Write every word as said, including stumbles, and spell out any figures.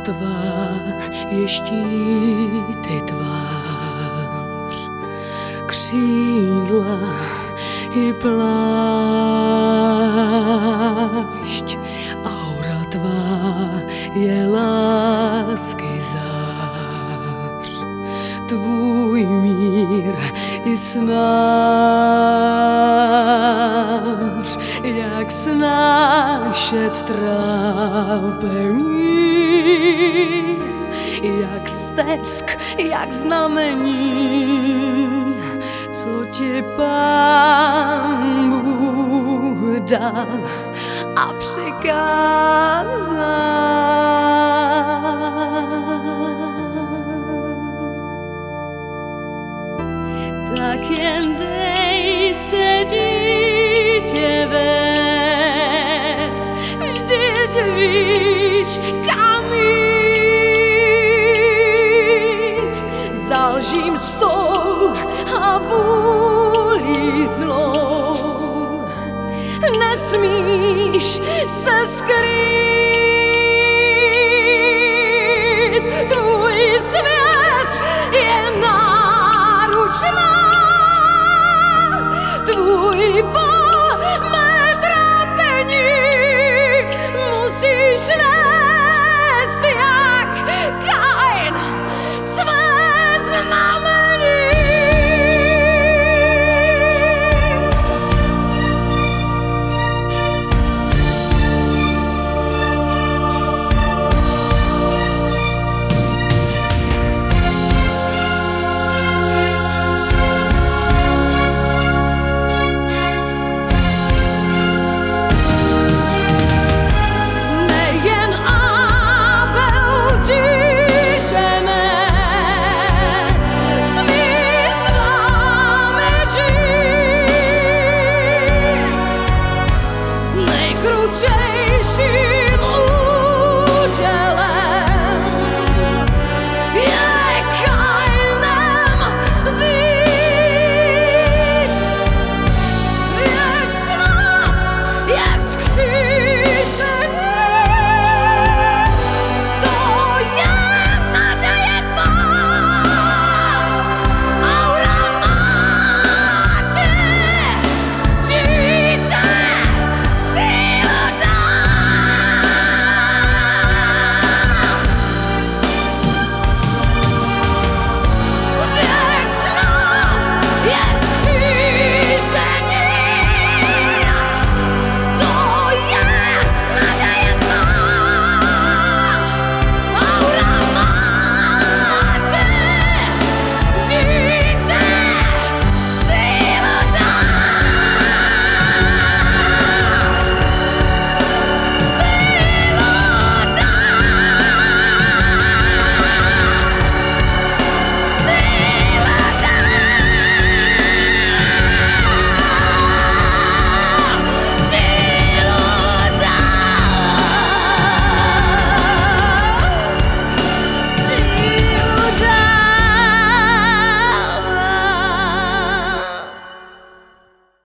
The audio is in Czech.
tvá je štít tvář, křídla i plášť, aura tvá je lásky zář, tvůj mír i snář, jak snášet trápení, jak stesk, jak znamení, co ti Pán Bůh dal a přikázal. Tak jen dej se dítě vést, vždyť víš, kam jít. Zalžím stůl a vůli zlou, nesmíš se skrýt.